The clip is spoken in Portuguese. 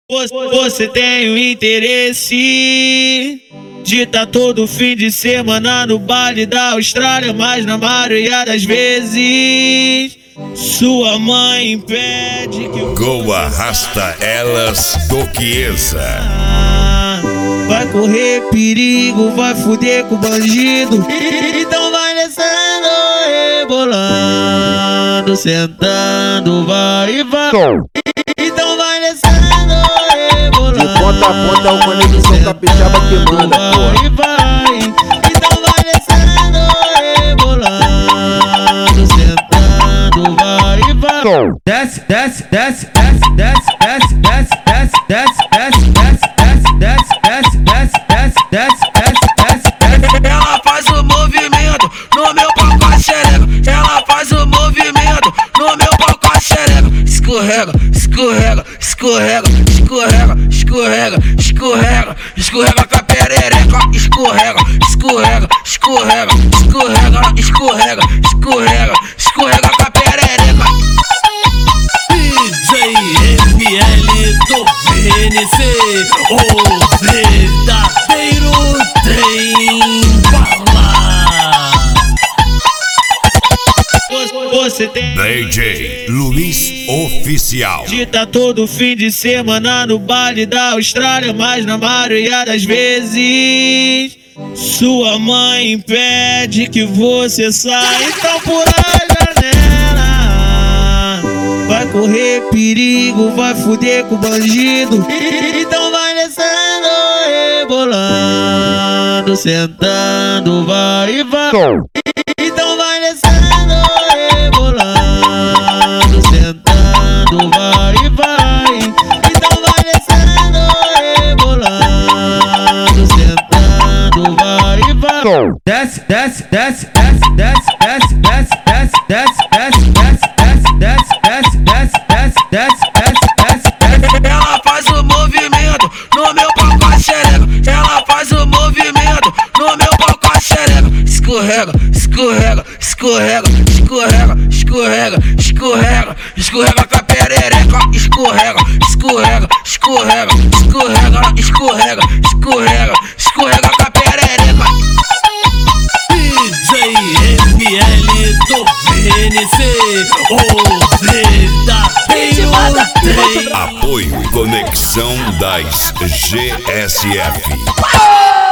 Você tem o interesse de tá todo fim de semana no baile da Austrália, mas na maioria das vezes sua mãe impede que o Go arrasta elas do Chiesa. Vai correr perigo, vai fuder com o bandido. Então vai descendo, rebolando, sentando, vai. Então vai descendo, rebolando. De ponta a ponta é o conexão capixaba que manda, porra. Então vai descendo, rebolando, sentando, vai. Desce, desce, desce, desce, desce, desce, desce, desce, desce, desce, desce, desce, desce, desce, desce, desce, desce, desce. Ela faz o movimento no meu pau com a xereca. Ela faz o movimento no meu pau com a xereca. Escorrega, escorrega, escorrega, escorrega, escorrega, escorrega, escorrega com a perereca. Escorrega, escorrega, escorrega, escorrega, escorrega, escorrega, escorrega com a perereca. DJ ML do VNC, o verdadeiro trem bala. Você tem DJ Luiz Oficial. de tá todo fim de semana no baile da Austrália, mas na maioria das vezes sua mãe impede que você saia. Então por a janela vai correr perigo, vai fuder com o bandido. Então vai descendo, rebolando, sentando, vai. Então vai descendo, rebolando, sentando, vai. Então vai descendo, rebolando, sentando, vai. Desce, desce, desce, desce, desce, desce, desce, desce, desce, desce, desce, desce, desce, desce, desce, desce, desce, desce, desce. Ela faz o movimento no meu pau com a xereca. Ela faz o movimento no meu pau com a xereca. Escorrega, escorrega, escorrega, escorrega, escorrega, escorrega, escorrega com a perereca. Escorrega, escorrega, escorrega, escorrega, escorrega, escorrega, escorrega com a perereca. DJ ML do VNC, o verdadeiro trem. Apoio Conexão das GSF.